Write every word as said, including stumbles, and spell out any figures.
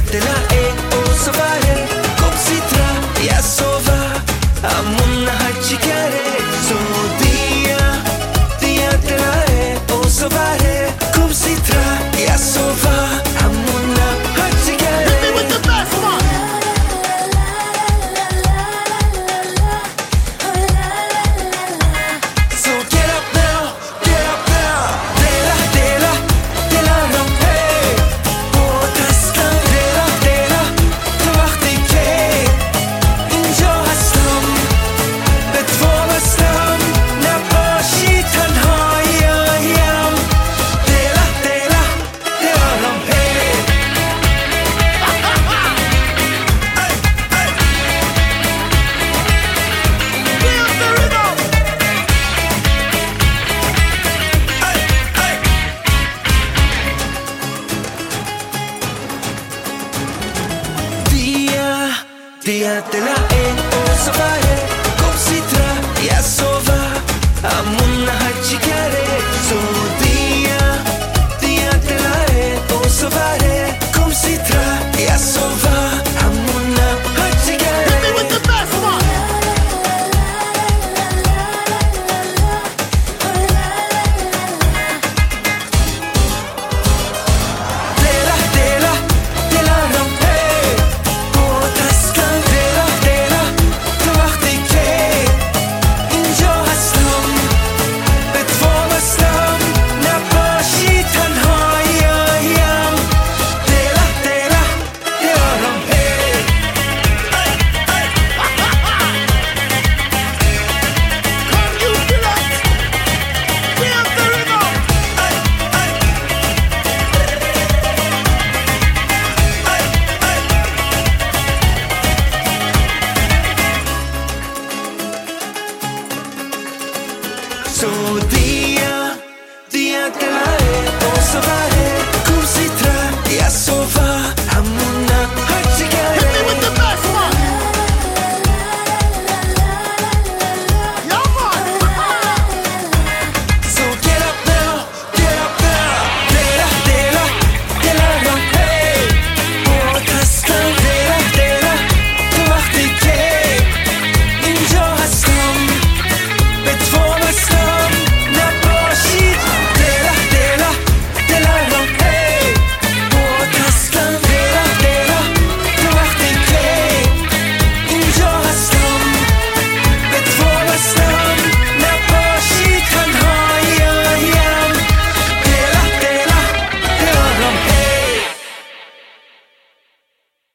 te la e o sovare kom si tra ya sova amunna hachikare so dia dia te la e o sovare kom si tra ya sova amunna hachikare. Hit me with the best one. So get up now, get up now. Dela, dela, dela rompe. Protestan, dela, dela. تو وقتی که اینجا هستم به تو وابستم نباشی تنهاییم. دلا، دلا، دلا rompe. Dia, dia te la e o sovare kom si tra ya sova amunna